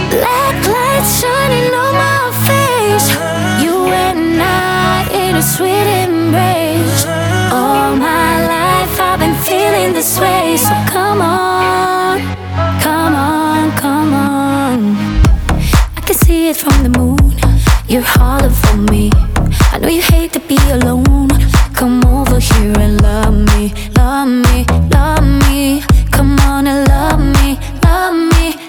Black lights shining on my face. You and I in a sweet embrace. All my life I've been feeling this way. So come on, come on, come on. I can see it from the moon. You're harder for me. I know you hate to be alone. Come over here and love me, love me, love me. Come on and love me, love me.